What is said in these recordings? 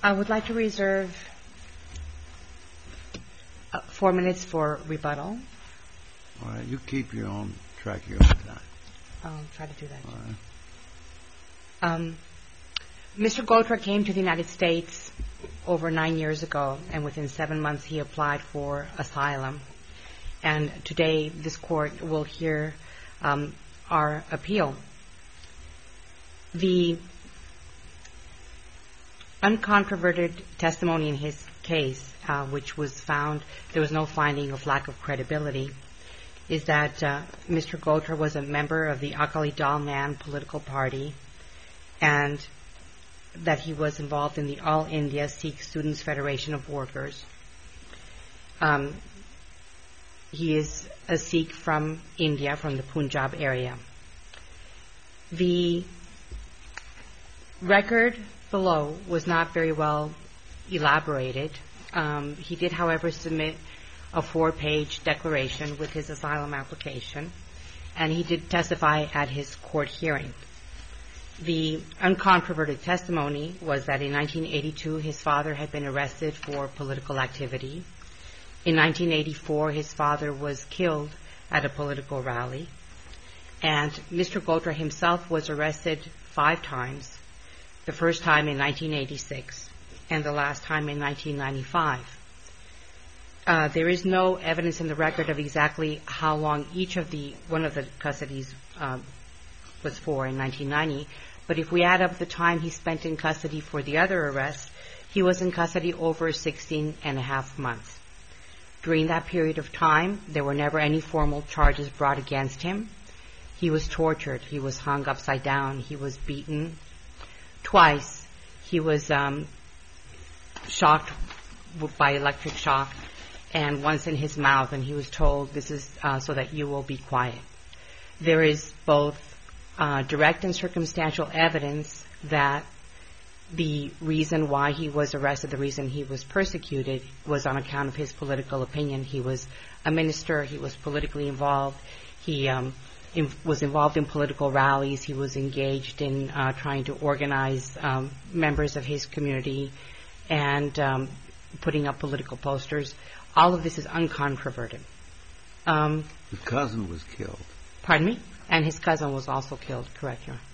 I would like to reserve 4 minutes for rebuttal. All right. You keep your own track of your own time. I'll try to do that. All right. Mr. Gotra came to the United States over 9 years ago, and within 7 months he applied for asylum. And today this court will hear our appeal. The uncontroverted testimony in his case, which was found, there was no finding of lack of credibility, is that Mr. Gotra was a member of the Akali Dalman political party, and that he was involved in the All India Sikh Students Federation of Workers. He is a Sikh from India, from the Punjab area. The record below was not very well elaborated. He did, however, submit a 4-page declaration with his asylum application, and he did testify at his court hearing. The uncontroverted testimony was that in 1982 his father had been arrested for political activity. In 1984 his father was killed at a political rally, and Mr. Gotra himself was arrested 5 times, the first time in 1986 and the last time in 1995. There is no evidence in the record of exactly how long one of the custodies was for in 1990, but if we add up the time he spent in custody for the other arrests, he was in custody over 16 and a half months. During that period of time, there were never any formal charges brought against him. He was tortured. He was hung upside down. He was beaten twice. He was shocked by electric shock, and once in his mouth, and he was told, this is so that you will be quiet. There is both direct and circumstantial evidence that the reason why he was arrested, the reason he was persecuted, was on account of his political opinion. He was a minister. He was politically involved. He was involved in political rallies. He was engaged in trying to organize members of his community and putting up political posters. All of this is uncontroverted. His cousin was killed. Pardon me? And his cousin was also killed, correct, Your Honor.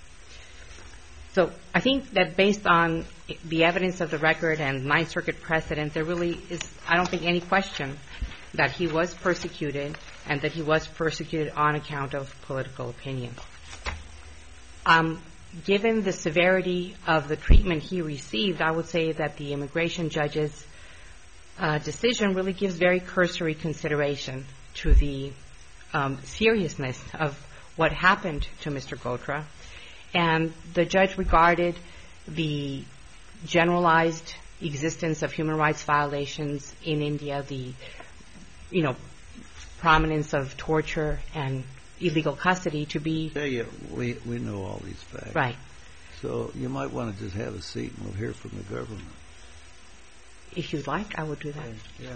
So I think that based on the evidence of the record and Ninth Circuit precedent, there really is, I don't think, any question that he was persecuted and that he was persecuted on account of political opinion. Given the severity of the treatment he received, I would say that the immigration judge's decision really gives very cursory consideration to the seriousness of what happened to Mr. Gotra. And the judge regarded the generalized existence of human rights violations in India, the prominence of torture and illegal custody to be... Yeah, we know all these facts. Right. So you might want to just have a seat and we'll hear from the government. If you'd like, I would do that. Yeah.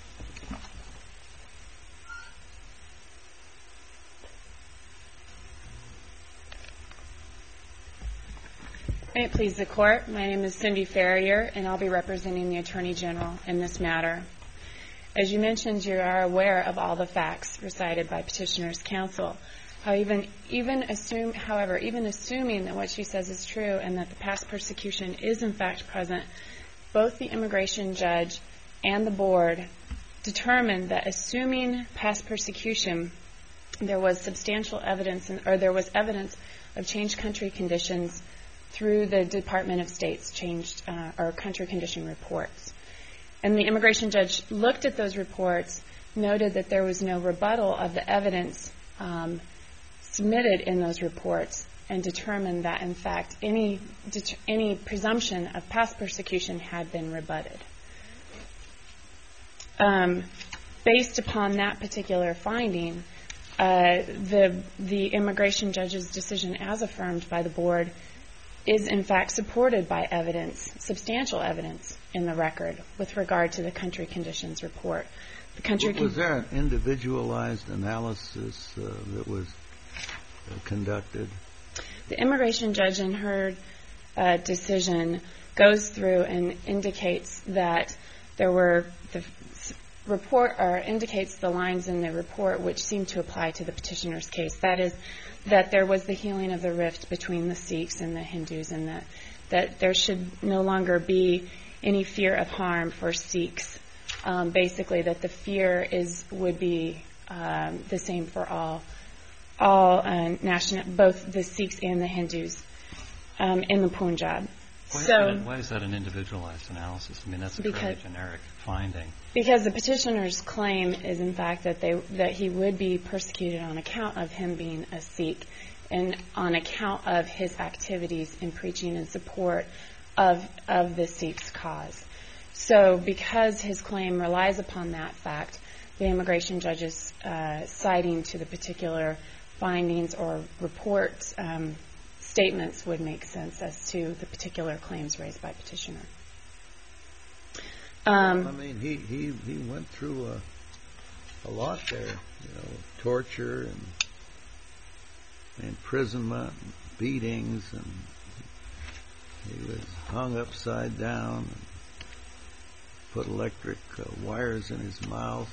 May it please the Court, my name is Cindy Ferrier, and I'll be representing the Attorney General in this matter. As you mentioned, you are aware of all the facts recited by Petitioner's Counsel. However, even assuming that what she says is true and that the past persecution is in fact present, both the immigration judge and the board determined that assuming past persecution, there was substantial evidence, or there was evidence of changed country conditions through the Department of State's changed or country condition reports. And the immigration judge looked at those reports, noted that there was no rebuttal of the evidence submitted in those reports, and determined that, in fact, any presumption of past persecution had been rebutted. Based upon that particular finding, the immigration judge's decision, as affirmed by the board, is in fact supported by evidence, substantial evidence in the record with regard to the country conditions report. Was there an individualized analysis that was conducted? The immigration judge in her decision goes through and indicates that there were indicates the lines in the report which seem to apply to the petitioner's case. That is, that there was the healing of the rift between the Sikhs and the Hindus, and that there should no longer be any fear of harm for Sikhs. Basically, that the fear would be the same for both the Sikhs and the Hindus in the Punjab. Why is that an individualized analysis? I mean, that's a fairly generic finding. Because the petitioner's claim is, in fact, that he would be persecuted on account of him being a Sikh and on account of his activities in preaching in support of the Sikhs' cause. So because his claim relies upon that fact, the immigration judge's citing to the particular findings or report statements would make sense as to the particular claims raised by petitioner. I mean, he went through a lot there, torture and imprisonment, and beatings, and he was hung upside down, and put electric wires in his mouth,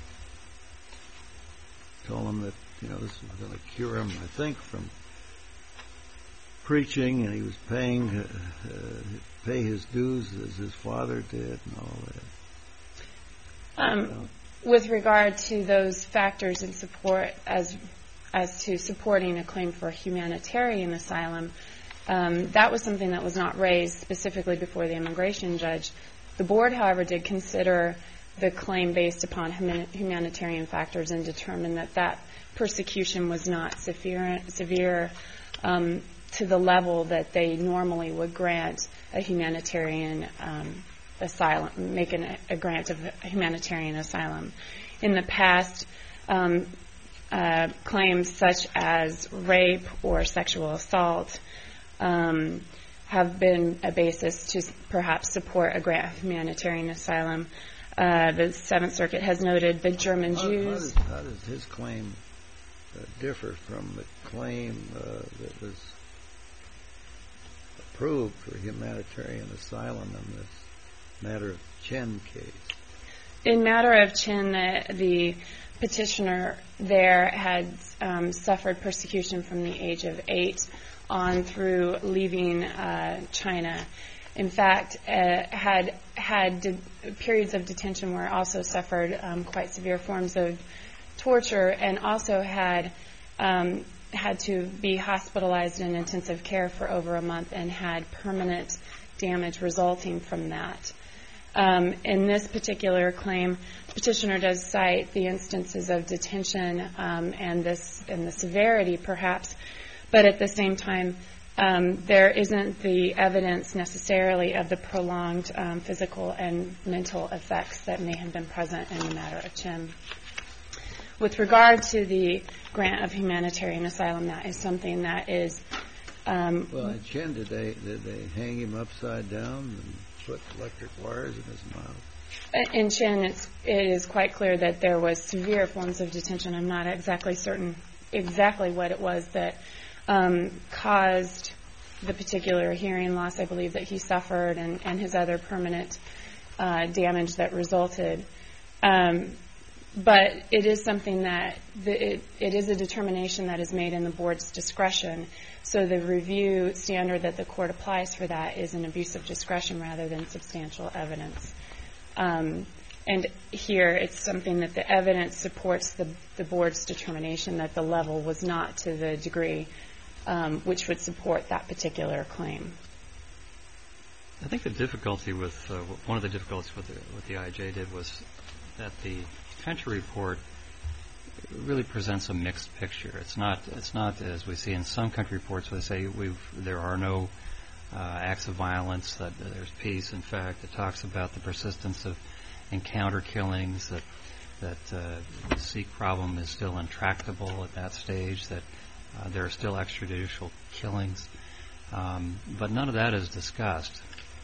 told him that this was going to cure him, I think, from preaching, and he was pay his dues as his father did, and all that. With regard to those factors in support, as to supporting a claim for humanitarian asylum, that was something that was not raised specifically before the immigration judge. The board, however, did consider the claim based upon humanitarian factors and determined that persecution was not severe to the level that they normally would grant a humanitarian asylum, make a grant of a humanitarian asylum. In the past, claims such as rape or sexual assault have been a basis to perhaps support a grant of humanitarian asylum. The Seventh Circuit has noted the German Jews. How does his claim differ from the claim that was approved for humanitarian asylum in this matter of Chen case? In matter of Chen, the petitioner there had suffered persecution from the age of 8 on through leaving China. In fact, had periods of detention where also suffered quite severe forms of torture, and also had to be hospitalized in intensive care for over a month and had permanent damage resulting from that. In this particular claim, the petitioner does cite the instances of detention and the severity, perhaps, but at the same time, there isn't the evidence necessarily of the prolonged physical and mental effects that may have been present in the matter of Chen. With regard to the grant of humanitarian asylum, that is something that is... Well, in Chen, did they hang him upside down and put electric wires in his mouth? In Chen, it is quite clear that there was severe forms of detention. I'm not exactly certain exactly what it was that caused the particular hearing loss, I believe, that he suffered and his other permanent damage that resulted. But it is something that it is a determination that is made in the board's discretion. So the review standard that the court applies for that is an abuse of discretion rather than substantial evidence. And here it's something that the evidence supports the board's determination that the level was not to the degree which would support that particular claim. I think the difficulty with one of the difficulties with what the IJ did was that the country report really presents a mixed picture. It's not as we see in some country reports where they say there are no acts of violence, that there's peace. In fact, it talks about the persistence of encounter killings, that the Sikh problem is still intractable at that stage, that there are still extrajudicial killings. But none of that is discussed.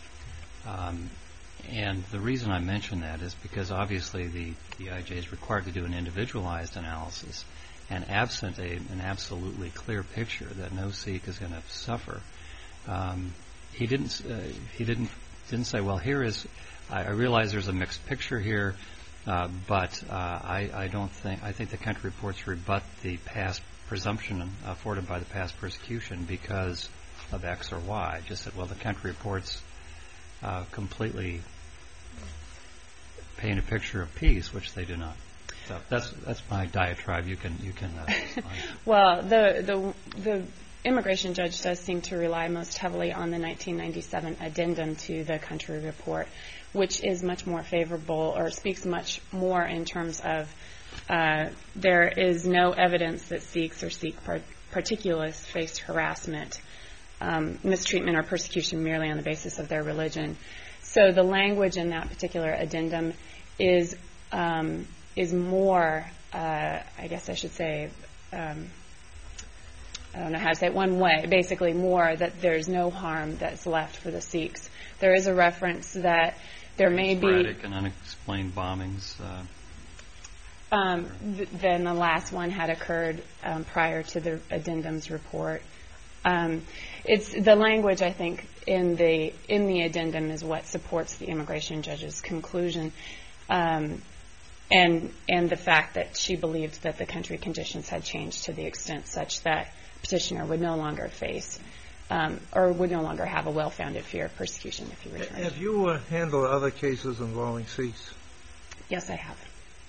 And the reason I mention that is because obviously the IJ is required to do an individualized analysis, and absent an absolutely clear picture that no Sikh is going to suffer, he didn't say, well, here is, I realize there's a mixed picture here, but I think the country reports rebut the past presumption afforded by the past persecution because of X or Y. Just said, well, the country reports completely paint a picture of peace, which they do not. So that's my diatribe. You can. Well, the immigration judge does seem to rely most heavily on the 1997 addendum to the country report, which is much more favorable or speaks much more in terms of there is no evidence that Sikhs or Sikh particulars faced harassment, mistreatment, or persecution merely on the basis of their religion. So the language in that particular addendum is more, I guess I should say, I don't know how to say it one way, basically more that there's no harm that's left for the Sikhs. There is a reference that there may be sporadic and unexplained bombings. Then the last one had occurred prior to the addendum's report. It's the language, I think, in the addendum is what supports the immigration judge's conclusion, and the fact that she believed that the country conditions had changed to the extent such that petitioner would no longer face or would no longer have a well-founded fear of persecution if he returned. Have you handled other cases involving Sikhs? Yes, I have.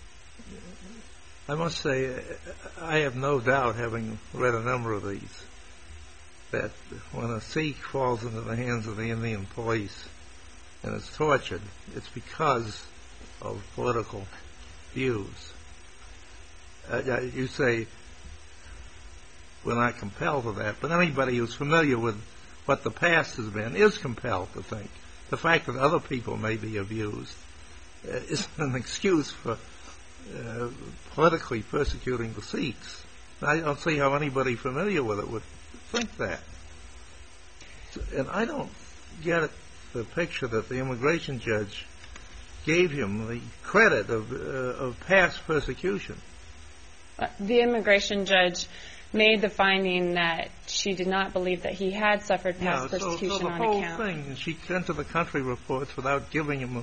I must say, I have no doubt, having read a number of these, that when a Sikh falls into the hands of the Indian police and is tortured, it's because of political views. You say we're not compelled to that, but anybody who's familiar with what the past has been is compelled to think the fact that other people may be abused isn't an excuse for politically persecuting the Sikhs. I don't see how anybody familiar with it would think that. And I don't get the picture that the immigration judge gave him the credit of past persecution. The immigration judge made the finding that she did not believe that he had suffered past persecution on account. So the whole thing, she sent to the country reports without giving him a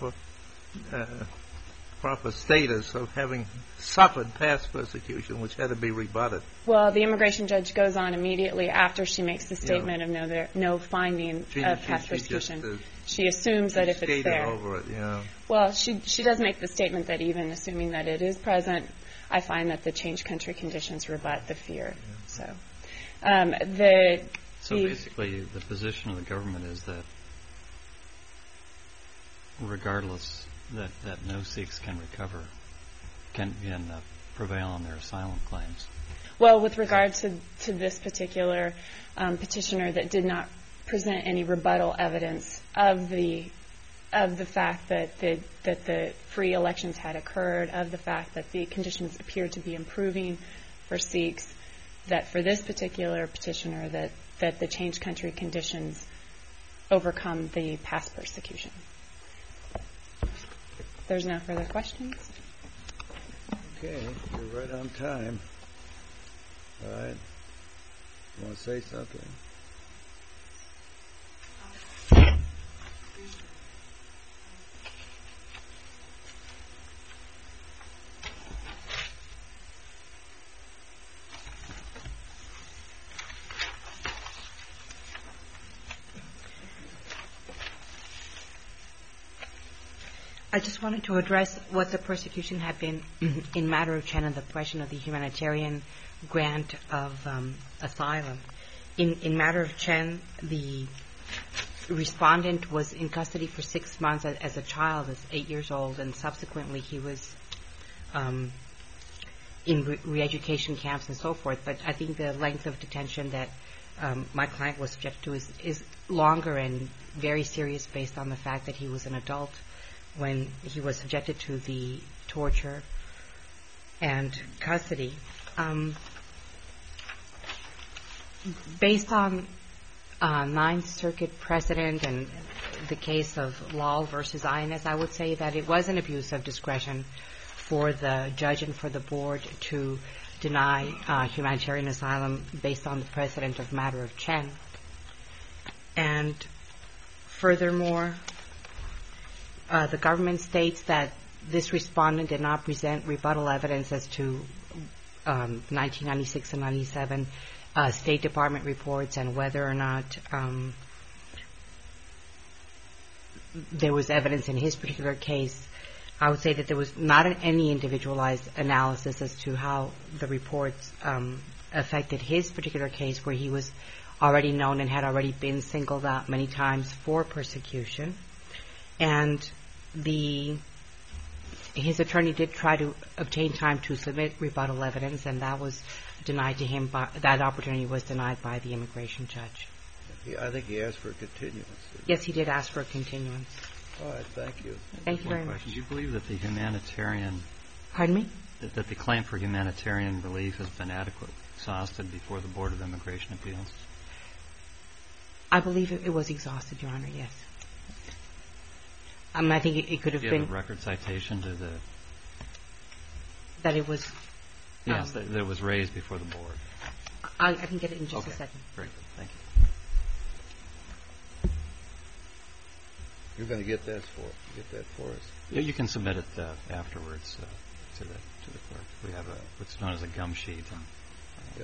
proper status of having suffered past persecution, which had to be rebutted. Well, the immigration judge goes on immediately after she makes the statement of no finding of past persecution. She assumes that if it's there. Over it, yeah. Well, she does make the statement that even assuming that it is present, I find that the changed country conditions rebut the fear. Yeah. So basically, the position of the government is that regardless that no Sikhs can recover, can prevail on their asylum claims. Well, with regard to this particular petitioner that did not present any rebuttal evidence of the fact that the free elections had occurred, of the fact that the conditions appeared to be improving for Sikhs, that for this particular petitioner that the changed country conditions overcome the past persecution. There's no further questions. Okay, you're right on time. All right. You want to say something? I just wanted to address what the persecution had been in matter of Chen and the question of the humanitarian grant of asylum. In matter of Chen, the respondent was in custody for 6 months as a child, as 8 years old, and subsequently he was in re-education camps and so forth. But I think the length of detention that my client was subjected to is longer and very serious based on the fact that he was an adult when he was subjected to the torture and custody. Based on Ninth Circuit precedent and the case of Lal versus INS, I would say that it was an abuse of discretion for the judge and for the board to deny humanitarian asylum based on the precedent of matter of Chen. And Furthermore, the government states that this respondent did not present rebuttal evidence as to 1996 and 97 State Department reports and whether or not there was evidence in his particular case. I would say that there was not any individualized analysis as to how the reports affected his particular case, where he was already known and had already been singled out many times for persecution. And his attorney did try to obtain time to submit rebuttal evidence, and that was denied to him. That opportunity was denied by the immigration judge. I think he asked for a continuance. Yes, he did ask for a continuance. All right, thank you. Thank you very much. Do you believe that the humanitarian... Pardon me? That the claim for humanitarian relief has been adequately exhausted before the Board of Immigration Appeals? I believe it was exhausted, Your Honor, yes. I think it could have been... Do you have a record citation to the... That it was... Yes, that it was raised before the Board. I can get it in just a second. Very good. Thank you. You're going to get that for us? Yeah, you can submit it afterwards to the clerk. We have what's known as a gum sheet, and